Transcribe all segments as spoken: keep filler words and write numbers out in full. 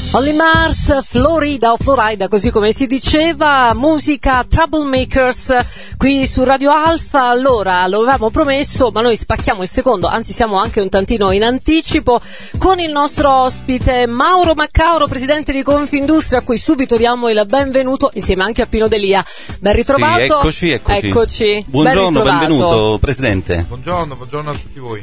Holly Mars, Florida o Florida, così come si diceva, musica Troublemakers qui su Radio Alfa. Allora, lo avevamo promesso, ma noi spacchiamo il secondo, anzi siamo anche un tantino in anticipo, con il nostro ospite Mauro Maccauro, presidente di Confindustria, a cui subito diamo il benvenuto, insieme anche a Pino Delia. Ben ritrovato. Sì, eccoci, eccoci. Eccoci. Buongiorno, ben benvenuto, presidente. Buongiorno, buongiorno a tutti voi.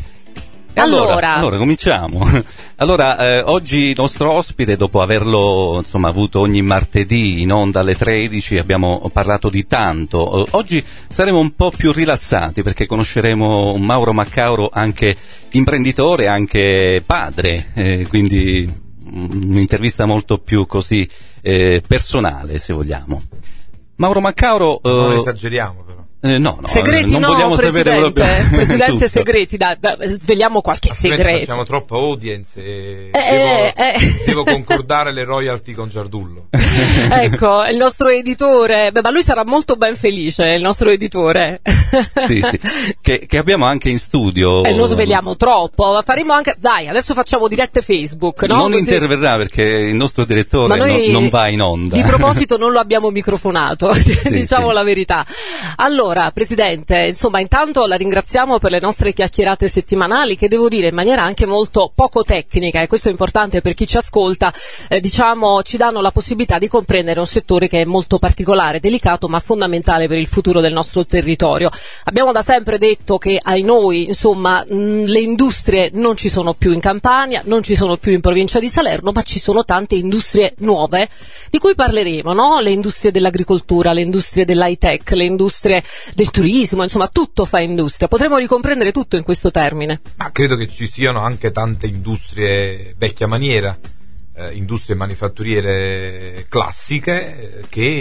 E allora, allora, allora cominciamo. Allora, eh, oggi il nostro ospite, dopo averlo insomma avuto ogni martedì in onda alle tredici, abbiamo parlato di tanto. Eh, oggi saremo un po' più rilassati perché conosceremo Mauro Maccauro, anche imprenditore, anche padre, eh, quindi un'intervista molto più così eh, personale, se vogliamo. Mauro Maccauro... Eh, non esageriamo però. Eh, no, no, segreti non no, vogliamo presidente, sapere proprio presidente tutto. segreti, da, da, svegliamo qualche segreto. Facciamo troppa audience e eh, devo, eh. devo concordare le royalty con Giardullo. Ecco, il nostro editore, beh, ma lui sarà molto ben felice, il nostro editore. Sì, sì. Che, che abbiamo anche in studio. E non sveliamo troppo, faremo anche, dai, adesso facciamo dirette Facebook, no? Non Così... interverrà perché il nostro direttore ma noi, no, non va in onda. Di proposito non lo abbiamo microfonato, sì, diciamo sì. la verità. Allora, presidente, insomma, intanto la ringraziamo per le nostre chiacchierate settimanali, che devo dire in maniera anche molto poco tecnica, e questo è importante per chi ci ascolta, eh, diciamo, ci danno la possibilità di comprendere un settore che è molto particolare, delicato, ma fondamentale per il futuro del nostro territorio. Abbiamo da sempre detto che ai noi, insomma, mh, le industrie non ci sono più in Campania, non ci sono più in provincia di Salerno, ma ci sono tante industrie nuove di cui parleremo, no? Le industrie dell'agricoltura, le industrie dell'high tech, le industrie del turismo, insomma tutto fa industria. Potremmo ricomprendere tutto in questo termine. Ma credo che ci siano anche tante industrie vecchia maniera, eh, industrie manifatturiere classiche, eh,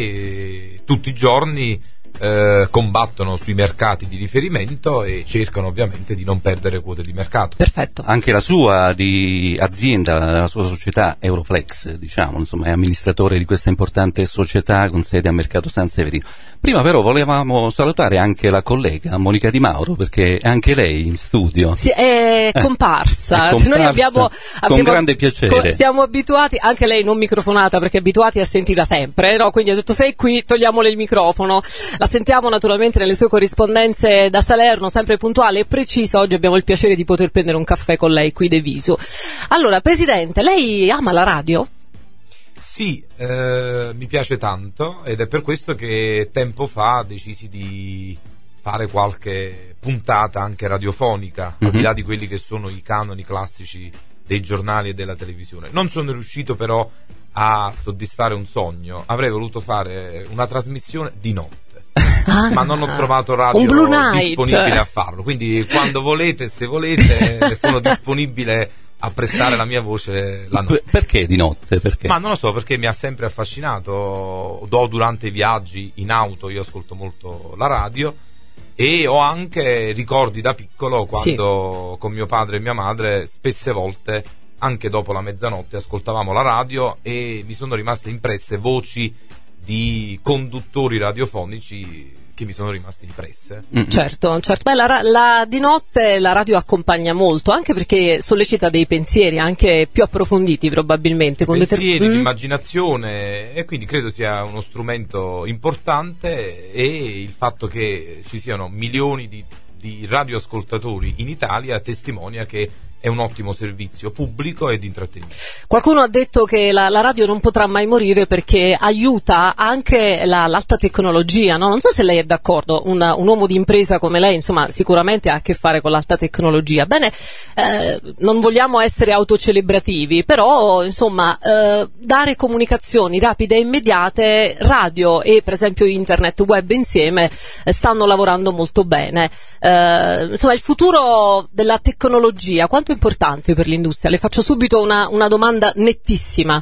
che tutti i giorni Eh, combattono sui mercati di riferimento e cercano ovviamente di non perdere quote di mercato. Perfetto. Anche la sua di azienda, la sua società Euroflex, diciamo, insomma, è amministratore di questa importante società con sede a Mercato San Severino. Prima però volevamo salutare anche la collega Monica Di Mauro, perché è anche lei in studio. Sì, è comparsa. Eh, è comparsa. Noi abbiamo, abbiamo con grande piacere. Co- siamo abituati, anche lei non microfonata perché abituati a sentirla sempre, no? Quindi ha detto sei qui, togliamole il microfono. La sentiamo naturalmente nelle sue corrispondenze da Salerno, sempre puntuale e precisa. Oggi abbiamo il piacere di poter prendere un caffè con lei qui de viso. Allora, presidente, lei ama la radio? Sì, eh, mi piace tanto ed è per questo che tempo fa decisi di fare qualche puntata anche radiofonica, mm-hmm. al di là di quelli che sono i canoni classici dei giornali e della televisione. Non sono riuscito però a soddisfare un sogno, avrei voluto fare una trasmissione di notte. Ah, ma non ho trovato radio disponibile a farlo, quindi quando volete, se volete, sono disponibile a prestare la mia voce la notte. Perché di notte? Perché? Ma non lo so, perché mi ha sempre affascinato. Do durante i viaggi in auto, io ascolto molto la radio, e ho anche ricordi da piccolo quando sì. con mio padre e mia madre spesse volte, anche dopo la mezzanotte, ascoltavamo la radio e mi sono rimaste impresse voci di conduttori radiofonici che mi sono rimasti impresse. Mm-hmm. Certo, certo. Beh, la, la, di notte la radio accompagna molto, anche perché sollecita dei pensieri anche più approfonditi probabilmente. Con pensieri, deter... mm? l'immaginazione, e quindi credo sia uno strumento importante, e il fatto che ci siano milioni di, di radioascoltatori in Italia testimonia che è un ottimo servizio pubblico e di intrattenimento. Qualcuno ha detto che la, la radio non potrà mai morire perché aiuta anche la, l'alta tecnologia, no? Non so se lei è d'accordo, un, un uomo di impresa come lei, insomma, sicuramente ha a che fare con l'alta tecnologia. Bene, eh, non vogliamo essere autocelebrativi, però, insomma, eh, dare comunicazioni rapide e immediate, radio e per esempio internet, web insieme, eh, stanno lavorando molto bene. Eh, insomma, il futuro della tecnologia, quanto è importante per l'industria? Le faccio subito una, una domanda nettissima.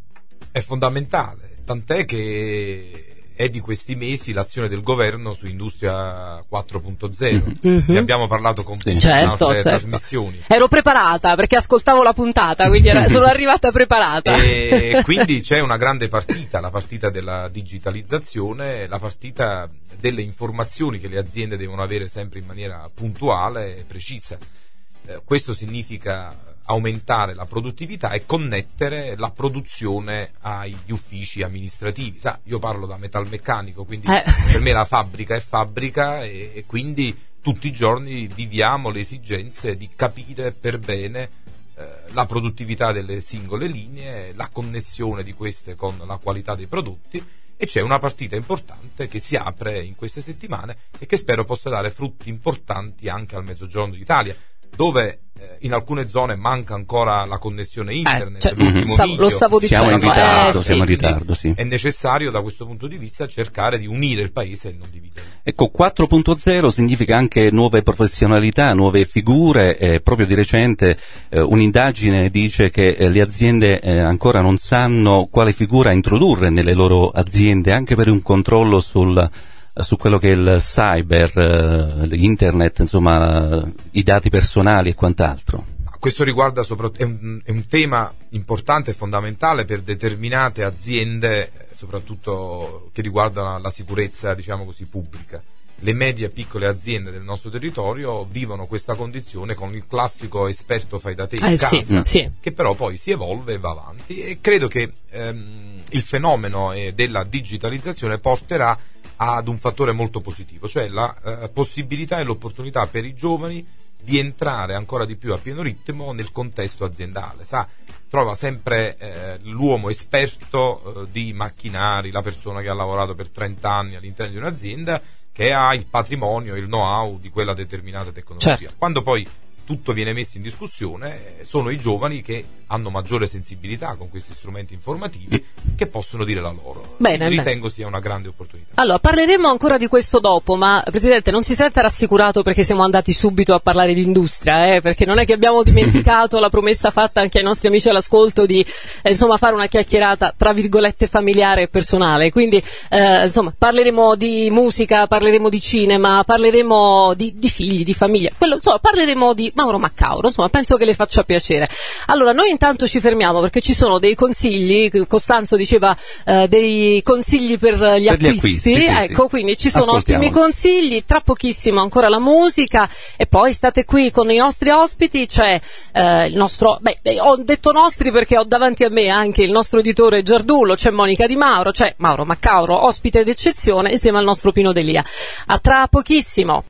È fondamentale, tant'è che è di questi mesi l'azione del governo su Industria quattro punto zero. Mm-hmm. Ne abbiamo parlato con sì. certo, altre certo. trasmissioni. Ero preparata perché ascoltavo la puntata, quindi era, sono arrivata preparata. E quindi c'è una grande partita, la partita della digitalizzazione, la partita delle informazioni che le aziende devono avere sempre in maniera puntuale e precisa. Eh, questo significa aumentare la produttività e connettere la produzione agli uffici amministrativi. Sa, io parlo da metalmeccanico, quindi eh. per me la fabbrica è fabbrica e, e quindi tutti i giorni viviamo le esigenze di capire per bene eh, la produttività delle singole linee, la connessione di queste con la qualità dei prodotti, e c'è una partita importante che si apre in queste settimane e che spero possa dare frutti importanti anche al Mezzogiorno d'Italia, dove eh, in alcune zone manca ancora la connessione internet. Eh, cioè, mm-hmm. Stavo, lo stavo dicendo. Siamo in ritardo, eh, siamo in ritardo, sì. È necessario da questo punto di vista cercare di unire il paese e non dividerlo. Ecco, quattro punto zero significa anche nuove professionalità, nuove figure. Eh, proprio di recente eh, un'indagine dice che eh, le aziende eh, ancora non sanno quale figura introdurre nelle loro aziende, anche per un controllo sul su quello che è il cyber, eh, l'internet, insomma, i dati personali e quant'altro. Questo riguarda soprattutto, è un, è un tema importante e fondamentale per determinate aziende, soprattutto che riguardano la sicurezza, diciamo così, pubblica. Le medie e piccole aziende del nostro territorio vivono questa condizione con il classico esperto fai da te in eh, casa, sì, sì. che però poi si evolve e va avanti, e credo che ehm, il fenomeno eh, della digitalizzazione porterà ad un fattore molto positivo, cioè la eh, possibilità e l'opportunità per i giovani di entrare ancora di più a pieno ritmo nel contesto aziendale. Sa, trova sempre eh, l'uomo esperto eh, di macchinari, la persona che ha lavorato per trenta anni all'interno di un'azienda, che ha il patrimonio, il know-how di quella determinata tecnologia. Certo. Quando poi tutto viene messo in discussione, sono i giovani che hanno maggiore sensibilità con questi strumenti informativi che possono dire la loro. Bene, ritengo bene. sia una grande opportunità. Allora, parleremo ancora di questo dopo, ma Presidente non si sente rassicurato perché siamo andati subito a parlare di industria, eh? Perché non è che abbiamo dimenticato la promessa fatta anche ai nostri amici all'ascolto di eh, insomma fare una chiacchierata tra virgolette familiare e personale, quindi eh, insomma parleremo di musica, parleremo di cinema, parleremo di, di figli, di famiglia, quello, insomma parleremo di Mauro Maccauro, insomma penso che le faccia piacere. Allora noi intanto ci fermiamo perché ci sono dei consigli, Costanzo diceva eh, dei consigli per gli per acquisti, gli acquisti sì, ecco sì. Quindi ci sono ottimi consigli, tra pochissimo ancora la musica e poi state qui con i nostri ospiti, c'è eh, il nostro, beh ho detto nostri perché ho davanti a me anche il nostro editore Giardullo, c'è Monica Di Mauro, c'è Mauro Maccauro, ospite d'eccezione insieme al nostro Pino Delia. A tra pochissimo.